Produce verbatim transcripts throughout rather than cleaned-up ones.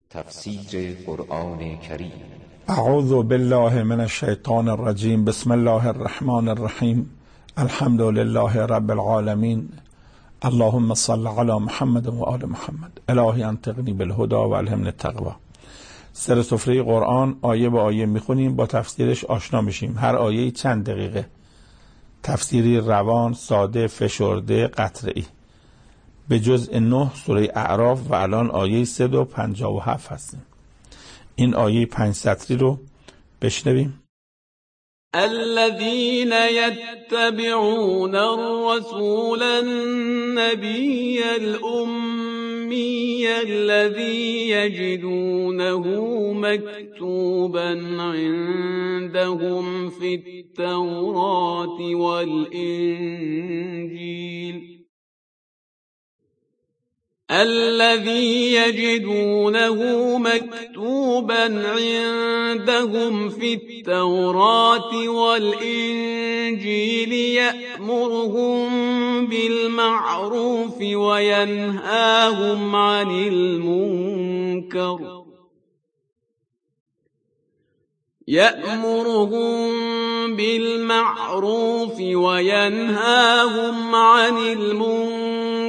تفسیر قرآن کریم. اعوذ بالله من الشیطان الرجیم. بسم الله الرحمن الرحیم. الحمد لله رب العالمین. اللهم صل علی محمد و آل محمد. الهی انطقنی بالهدى و الهمنی التقوی. سر سفره قرآن آیه به آیه میخونیم، با تفسیرش آشنا میشیم. هر آیه چند دقیقه، تفسیری روان، ساده، فشرده، قطعی. به جزء نه سوره اعراف و الان آیه صد و پنجاه و هفت هستیم. این آیه پنج سطری رو بشنویم. الذين يتبعون الرسول النبي الأمي الذي يجدونه مكتوبا عندهم في التوراة والإنجيل الذي يجدونه مكتوبا عندهم في التوراة والإنجيل يأمرهم بالمعروف وينهاهم عن المنكر يأمرهم بالمعروف وينهاهم عن المنكر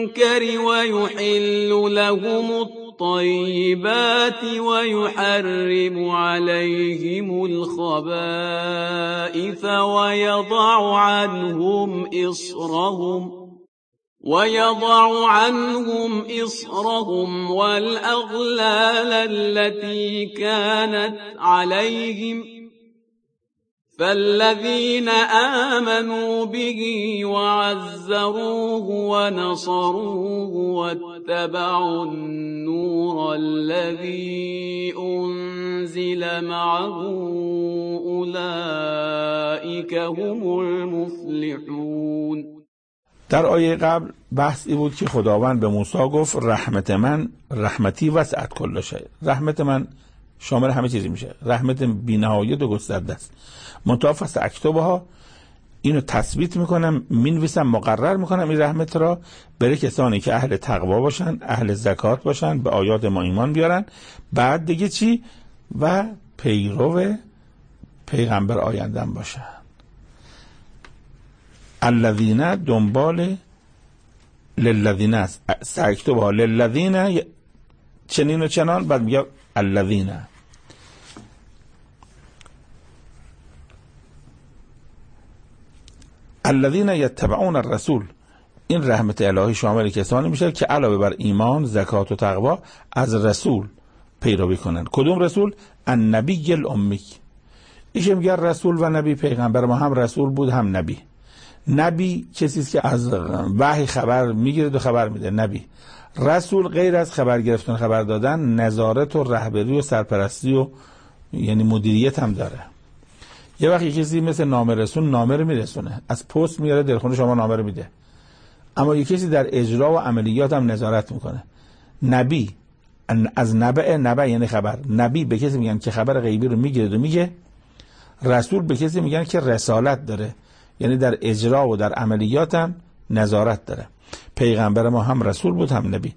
ويحل لهم الطيبات ويحرم عليهم الخبائث ويضع عنهم إصرهم ويضع عنهم إصرهم والأغلال التي كانت عليهم فالذين آمنوا به وعزروه ونصروه واتبعوا النور الذي أنزل معه أولئك هم المفلحون. در آیه قبل بحث ای بود که خداوند به موسی گفت رحمت من رحمتی وسعت کل شیء. رحمت من شامل همه چیزی میشه. رحمت بی‌نهایت و گسترده است. منتها فصل اکتبها اینو تثبیت میکنم، مینویسم، مقرر میکنم این رحمت را برای کسانی که اهل تقوا باشن، اهل زکات باشن، به آیات ما ایمان بیارن. بعد دیگه چی؟ و پیرو پیغمبر آیندن باشن. الذین دنبال للذین است. ساکتبها للذین چنین و چنان، بعد میگه الذین. الذین یتبعون الرسول. این رحمت الهی شامل کسانی میشه که علاوه بر ایمان، زکات و تقوا از رسول پیروی کنن. کدوم رسول؟ النبی الامی. ایشه میگه رسول و نبی. پیغمبر ما هم رسول بود هم نبی. نبی کسی است که از وحی خبر میگیره و خبر میده. نبی. رسول غیر از خبر گرفتن، خبر دادن، نظارت و رهبری و سرپرستی و یعنی مدیریت هم داره. یه وقتی کسی مثل نامه رسون نامه رو میرسونه، از پست میاره دلخونه شما نامه رو میده، اما یه کسی در اجرا و عملیات هم نظارت میکنه. نبی از نبع، نبع یعنی خبر. نبی به کسی میگن که خبر غیبی رو میگیره و میگه. رسول به کسی میگن که رسالت داره، یعنی در اجرا و در عملیات هم نظارت داره. پیغمبر ما هم رسول بود هم نبی.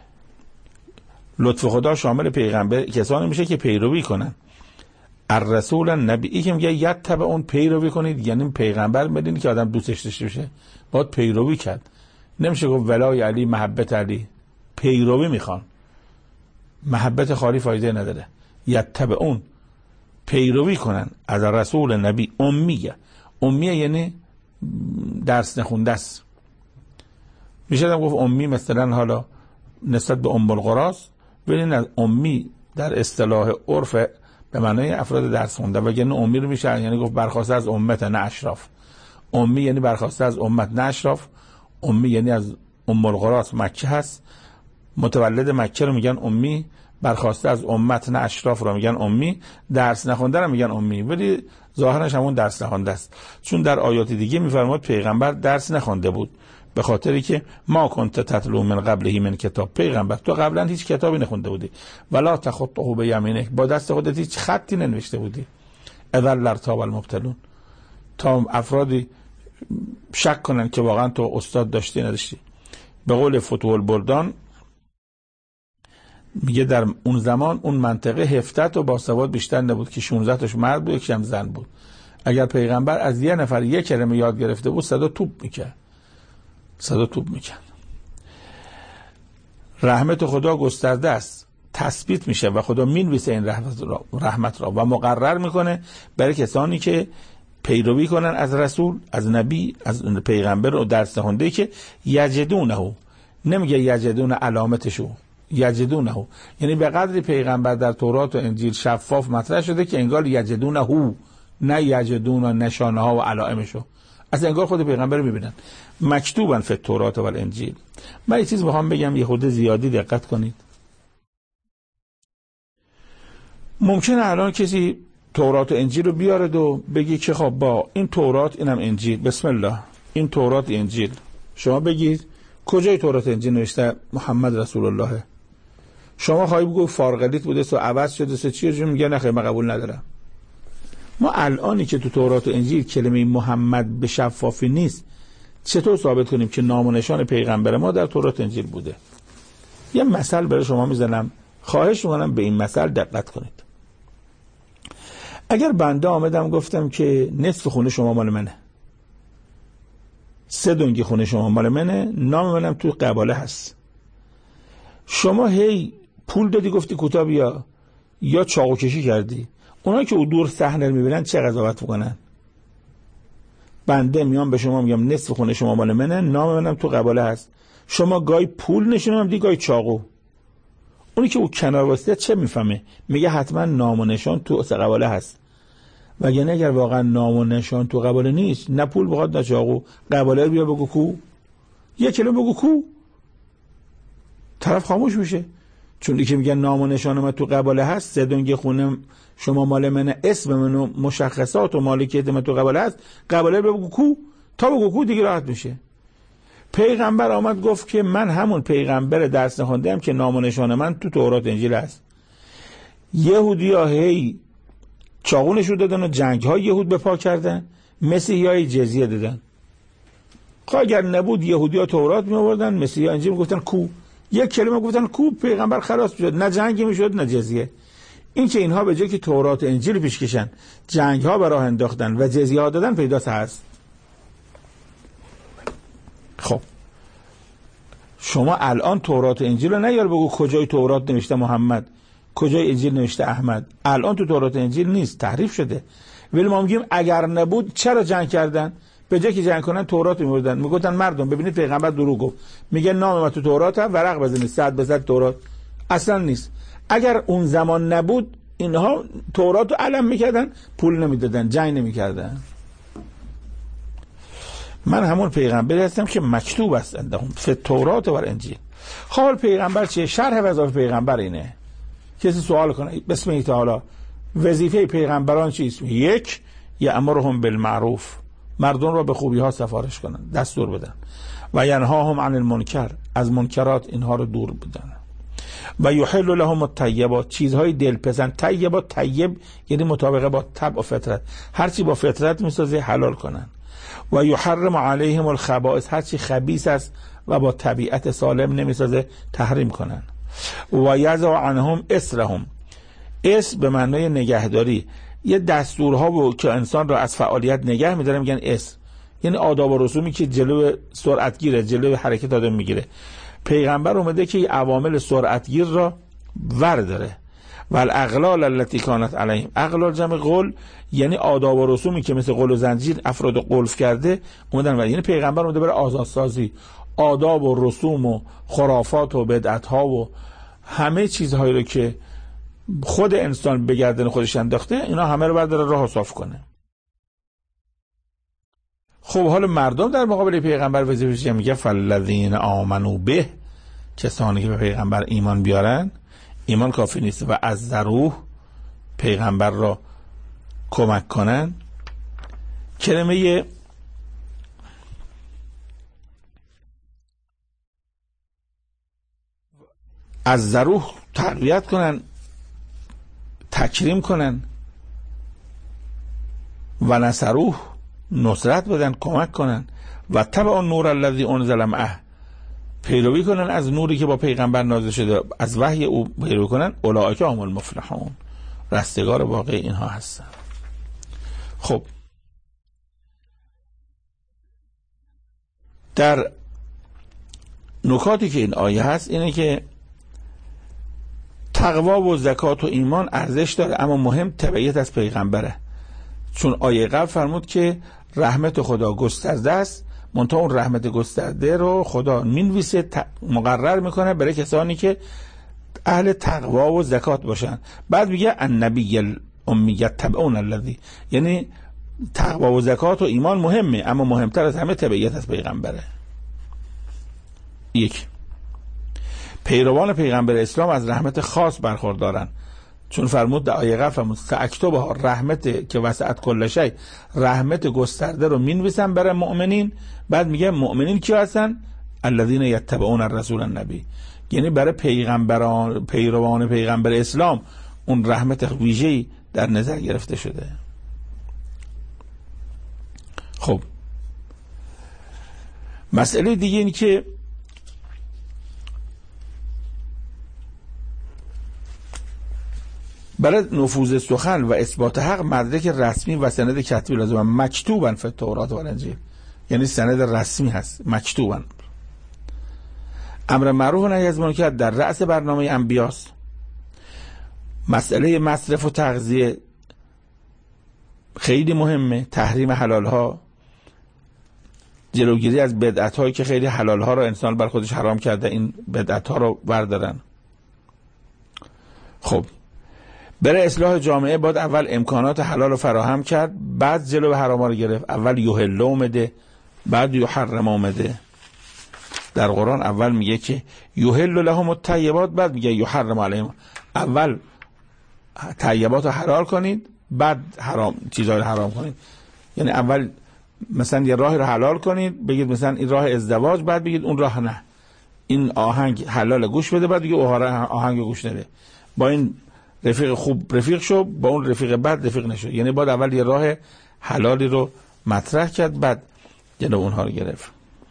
لطف خدا شامل پیغمبر کسانی میشه که پیروی کنن. الرسول النبی. ای که میگه یتبع اون پیروی کنید، یعنی پیغمبر بدین که آدم دوستش داشته باشه، باید پیروی کرد. نمیشه گفت ولای علی، محبت علی. پیروی میخوان، محبت خالی فایده نداره. یتبع اون پیروی کنن از رسول نبی امیه. امیه یعنی درس نخونده است. میشه گفت امی مثلا حالا نسبت به ام القراست، ببینید از امی در اصطلاح عرف به معنای افراد درس خونده، وگرنه امی رو میشه یعنی گفت برخواسته از امت نه اشراف. امی یعنی برخواسته از امت نه اشراف. امی یعنی از ام القراست، مکه هست، متولد مکه رو میگن امی. برخواسته از امت نه اشراف رو میگن امی. درس نخونده رو میگن امی، ولی ظاهرش همون درس نخونده است، چون در آیات دیگه میفرماد پیغمبر درس نخونده بود، به خاطری که ما کنت تتلو من قبله من کتاب. پیغمبر تو قبلا هیچ کتابی نخونده بودی. ولا تخطه بیمینک، با دست خودت هیچ خطی ننوشته بودی. اذا لارتاب المبتلون، تا افرادی شک کنن که واقعا تو استاد داشتی نداشتی. به قول فتوح البلدان میگه در اون زمان اون منطقه هفتت و باسواد بیشتر نبود که شانزده تاش مرد بود یکم زن بود. اگر پیغمبر از یه نفر یک کلمه یاد گرفته بود صدا توپ میکرد صدا توپ میکرد. رحمت خدا گسترده است، تثبیت میشه و خدا مینویسه این رحمت را, رحمت را و مقرر میکنه برای کسانی که پیروی کنن از رسول، از نبی، از پیغمبر و درس دهنده که یجدونه، نمیگه یجدون علامتشو، یجدونه یعنی به قدری پیغمبر در تورات و انجیل شفاف مطرح شده که انگار یجدونه، نه یجدون نشانه ها و علائمشو، از انگار خود پیغمبر میبینن مکتوبن فی تورات و انجیل. من یه چیز میخوام بگم، یه خورده زیادی دقت کنید. ممکنه الان کسی تورات و انجیل رو بیارد و بگی که خب با این تورات اینم انجیل، بسم الله این تورات انجیل، شما بگید کجای تورات انجیل نوشته محمد رسول الله؟ شما خواهی بگو فارغلیت بوده سو عوض شده سو چیه؟ میگه نه خیلی من قبول ندارم. ما الانی که تو تورات و انجیل کلمه محمد به شفافی نیست، چطور ثابت کنیم که نام و نشان پیغمبر ما در تورات و انجیل بوده؟ یه مثال برای شما میزنم، خواهش میکنم به این مثال دقت کنید. اگر بنده آمدم گفتم که نصف خونه شما مال منه، سه دنگی خونه شما مال منه، نام منم تو قباله هست، شما هی پول دادی گفتی کوتا بیا یا چاقو کشی کردی، اونایی که او دور صحنه میبینن چه قضاوت میکنن؟ بنده میام به شما میگم نصف خونه شما مال منه، نام منم تو قباله هست، شما گای پول نشونم دی گای چاقو، اونی که او کنار واسطه چه میفهمه؟ میگه حتما نام و نشان تو قباله هست. وگرنه اگر واقعا نام و نشان تو قباله نیست، نه پول بخواد نه چاقو، قباله رو بیا بگو کو، یک کلمه بگو کو، طرف خاموش میشه. چون که میگن نام و نشان من تو قباله هست، سه دنگ خونه شما مال منه، اسم من و مشخصات و مالکیت من تو قباله هست، قباله رو بگو کو، تا بگو کو دیگه راحت میشه. پیغمبر آمد گفت که من همون پیغمبر درس نخونده ام که نام و نشان من تو تورات انجیل هست. یهودی‌ها هی چاقونشو دادن و جنگ‌های یهود به پا کردن، مسیحیای جزیه دادن. خب اگر نبود یهودی‌ها تورات می آوردن، مسیحی‌ها انجیل میگفتن کو، یک کلمه گفتن کو، پیغمبر خلاص میشد، نه جنگی میشد نه جزیه. این که اینها به جای که تورات و انجیل پیش کشن، جنگ‌ها به راه انداختن و جزیه ها دادن، پیداست هست. خب شما الان تورات و انجیل رو نیار بگو کجای تورات نوشته محمد، کجای انجیل نوشته احمد. الان تو تورات و انجیل نیست، تحریف شده. ولی ما میگیم اگر نبود چرا جنگ کردن؟ به جای که جنگ کنن تورات میوردن، میگفتن مردم ببینید پیغمبر دروغ گفت، میگه نام ما تو تورات هم، ورق بزنید صد به صد تورات اصلا نیست. اگر اون زمان نبود اینها تورات رو علم میکردن، پول نمیدادن، جنگ نمیکردن. من همون پیغمبری هستم که مکتوب است عندهم فی تورات و انجیل. خب پیغمبر چیه؟ شرح وظایف پیغمبر اینه. کسی سوال کنه بسم الله تعالی وظیفه پیغمبران چیست؟ یک، یأمرهم بالمعروف، مردم را به خوبی ها سفارش کنن، دستور بدن، و ینهاهم عن المنکر، از منکرات اینها رو دور بدن، و یحل لهم الطیبات، چیزهای دلپسند. طیبات، طیب یعنی مطابقه با طبع و فطرت، هر چی با فطرت میسازه حلال کنن. و یحرم علیهم الخبائث، هر چی خبیث است و با طبیعت سالم نمیسازه تحریم کنن. و یضع عنهم اسرهم، اسر به معنای نگهداری، یه دستورها و که انسان را از فعالیت نگه می‌دارن میگن اسر، یعنی آداب و رسومی که جلو سرعتگیره، جلو حرکت آدم میگیره. پیغمبر اومده که عوامل سرعتگیر را ورداره. و الاغلال التي كانت علیهم، اغلال جمع غل، یعنی آداب و رسومی که مثل غل و زنجیر افراد قلف کرده اومدن و یعنی پیغمبر اومده برای آزادسازی آداب و رسوم و خرافات و بدعت ها و همه چیزهایی رو که خود انسان به گردن خودش انداخته، اینا همه رو برداره راه صاف کنه. خب حالا مردم در مقابل پیغمبر وظیفه‌ش میگه فالذین آمنوا به، کسانی که به پیغمبر ایمان بیارن. ایمان کافی نیست، و از ذروه، پیغمبر را کمک کنن. کلمه از ذروه تقویت کنن، تکریم کنن، و نصروه نصرت بدن، کمک کنن. و تبع النور الذی انزل معه، پیروی کنن از نوری که با پیغمبر نازل شده، از وحی او پیروی کنن، اولئک هم المفلحون، رستگار واقعی اینها هستن. خب در نکاتی که این آیه هست اینه که تقوا و زکات و ایمان ارزش داره، اما مهم تبعیت از پیغمبره. چون آیه قبل فرمود که رحمت خدا گسترده است، منتها اون رحمت گسترده رو خدا مینویسه، مقرر میکنه برای کسانی که اهل تقوا و زکات باشن. بعد میگه النبی الامی یتبعون الذی، یعنی تقوا و زکات و ایمان مهمه، اما مهمتر از همه تبعیت از پیغمبره. یک، پیروان پیغمبر اسلام از رحمت خاص برخوردارن، چون فرمود در آیه قبل فرمود ساکتبها، رحمت که وسعت کل شیء، رحمت گسترده رو مینویسن برای مؤمنین. بعد میگه مؤمنین کی هستن؟ الذین یتبعون الرسول النبی، یعنی برای پیغمبران پیروان پیغمبر اسلام اون رحمت ویژه‌ای در نظر گرفته شده. خب مسئله دیگه این که برای نفوذ سخن و اثبات حق مدرک رسمی و سند کتبی لازمه، مکتوبن فی التورات و الانجیل، یعنی سند رسمی هست، مکتوبن. امر معروف و نهی از منکر در رأس برنامه انبیاست. مسئله مصرف و تغذیه خیلی مهمه، تحریم حلال ها، جلوگیری از بدعت هایی که خیلی حلال ها رو انسان بر خودش حرام کرده، این بدعت ها رو بردارن. خب برای اصلاح جامعه باید اول امکانات حلال رو فراهم کرد، بعد جلو حرام ها رو گرفت. اول یحل اومده، بعد یحرم اومده. در قرآن اول میگه که یحل لهم الطیبات، بعد میگه یحرم علیهم. اول طیبات رو حلال کنید، بعد حرام چیزا رو حرام کنید. یعنی اول مثلا یه راه رو حلال کنید، بگید مثلا این راه ازدواج، بعد بگید اون راه نه، این آهنگ حلال گوش بده، بعد بگید آهنگ گوش نده. با این رفیق خوب رفیق شو، با اون رفیق بد رفیق نشو. یعنی باید اول یه راه حلالی رو مطرح کرد، بعد جلو اونها رو گرفت.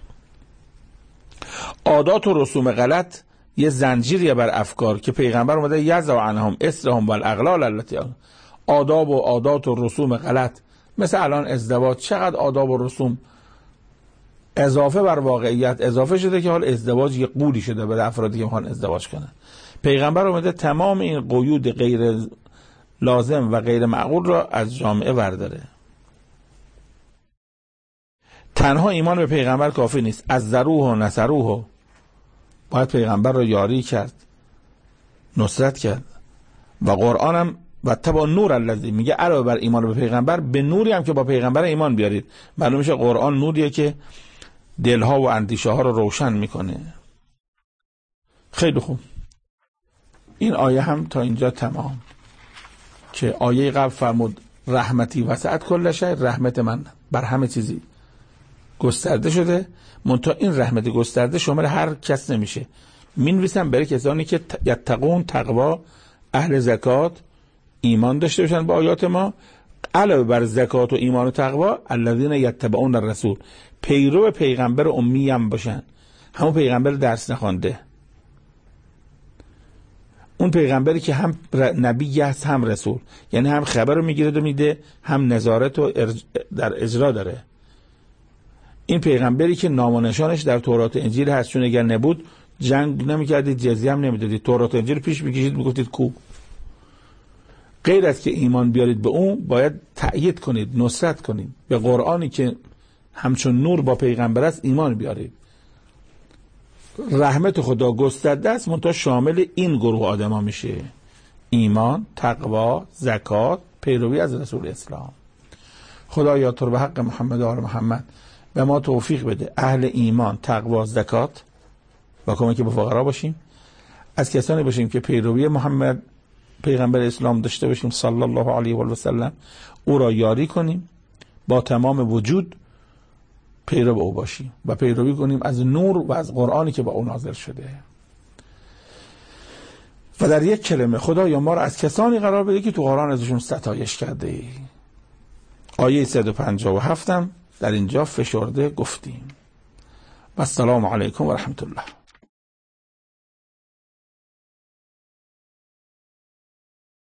عادات و رسوم غلط یه زنجیریه بر افکار که پیغمبر اومده یضع عنهم اصرهم والاغلال التي، آداب و عادات و رسوم غلط، مثل الان ازدواج، چقدر آداب و رسوم اضافه بر واقعیت اضافه شده که حال ازدواج یه قولی شده برای افرادی که میخوان ازدواج کنن. پیغمبر اومده تمام این قیود غیر لازم و غیر معقول را از جامعه برداره. تنها ایمان به پیغمبر کافی نیست، از ذروه و نصروه، باید پیغمبر را یاری کرد، نصرت کرد. و قرآن هم و تبع نور الذی، میگه علاوه بر ایمان به پیغمبر به نوری هم که با پیغمبر ایمان بیارید. معلوم میشه قرآن نوریه که دلها و اندیشه ها رو روشن میکنه. خیلی خوب، این آیه هم تا اینجا تمام. که آیه قبل فرمود رحمتی وسعت کل شیء، رحمت من بر همه چیزی گسترده شده، منتها این رحمت گسترده شامل هر کس نمیشه. مینویسن برای کسانی که یتقون، تقوا، اهل زکات، ایمان داشته باشن به آیات ما. علاوه بر زکات و ایمان و تقوا الذین یتبعون الرسول، پیرو پیغمبر امی هم باشن، همون پیغمبر درس نخوانده، اون پیغمبری که هم نبی است هم رسول، یعنی هم خبر رو میگیره و میده، هم نظارت و در اجرا داره. این پیغمبری که نام و نشانش در تورات و انجیل هست، چون اگر نبود جنگ نمیکردید، جزیه هم نمیدادید، تورات و انجیل پیش میکشید میگفتید کو. غیر از که ایمان بیارید به اون، باید تأیید کنید، نصرت کنید به قرآنی که همچون نور با پیغمبر است، ایمان بیارید. رحمت خدا گسترده است، منتها شامل این گروه آدما میشه: ایمان، تقوا، زکات، پیروی از رسول اسلام. خدایا تو رو به حق محمد و آل محمد به ما توفیق بده اهل ایمان، تقوا، زکات و کمک به فقرا باشیم، از کسانی باشیم که پیروی محمد پیغمبر اسلام داشته باشیم صلی الله علیه و سلم، او را یاری کنیم، با تمام وجود پیرو او باشیم و پیروی کنیم از نور و از قرآنی که با او نازل شده. و در یک کلمه خدایا ما را از کسانی قرار بده که تو قرآن ازشون ستایش کرده ای. آیه صد و پنجاه و هفت هم در اینجا فشرده گفتیم. و السلام علیکم و رحمت الله.